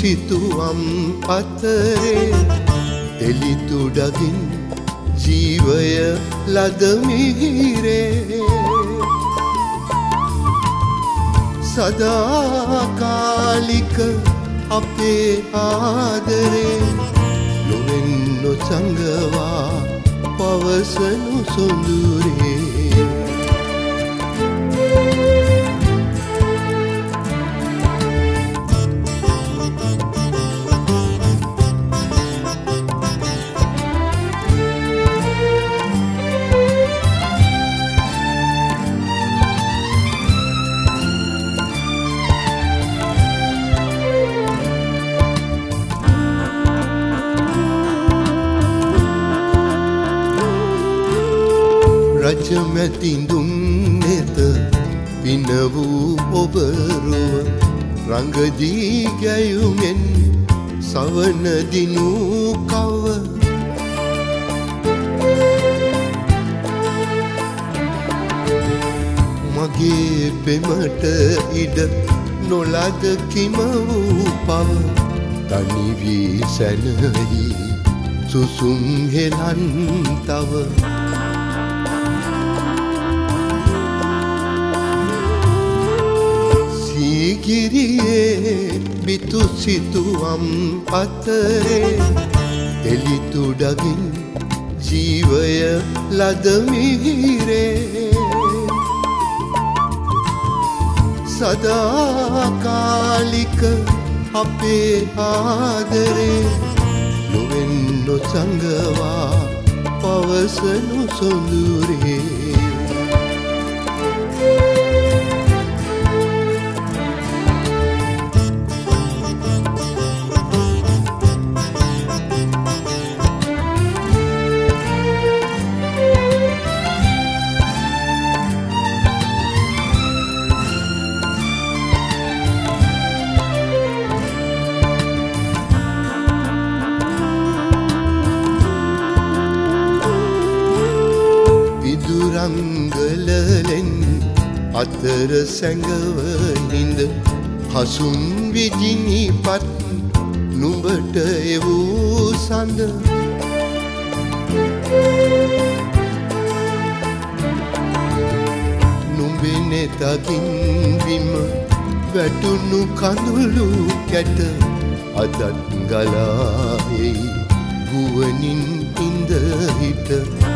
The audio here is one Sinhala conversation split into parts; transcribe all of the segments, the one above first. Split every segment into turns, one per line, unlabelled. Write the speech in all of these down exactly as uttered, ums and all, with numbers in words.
සිතුවම් අතරේ එලිතුඩගින් ජීවය ලද මිහිරේ සදාකාලික අපේ ආදරේ ලොවෙන් නොසඟවා පවසනු සොඳුරේ රජමැතිඳුන් නෙත පින වූ ඔබරුව රංගදී ගැයුමෙන් සවන දිනු කව මගේ පෙමට ඉඩ නොලද කිම වූ පව තනි වී සැනහි සුසුම් හෙලන් තව ගිරියේ බිතු සිතුවම් අතරේ එලිතුඩගින් ජීවය ලද මිහිරේ සදාකාලික අපේ ආදරේ ලොවෙන් නොසඟවා පවසනු සොඳුරේ රංගලලෙන් අතර සැඟව හිඳ හසුන් විජිනිපත් නුඹට එවූ සඳ නුඹේ නෙතකින් බිම වැටුණු කඳුළු කැට අදත් ගලා එයි ගුවනින් ඉඳ හිට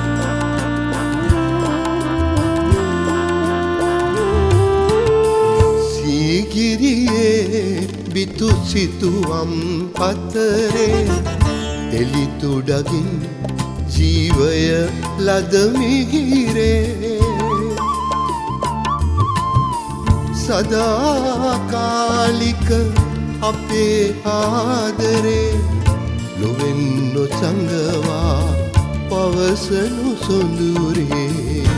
ගිරියේ බිතු සිතුවම් අතරේ එලිතුඩගින් ජීවය ලද මිහිරේ සදාකාලික අපේ ආදරේ ලොවෙන් නොසඟවා පවසනු සොඳුරේ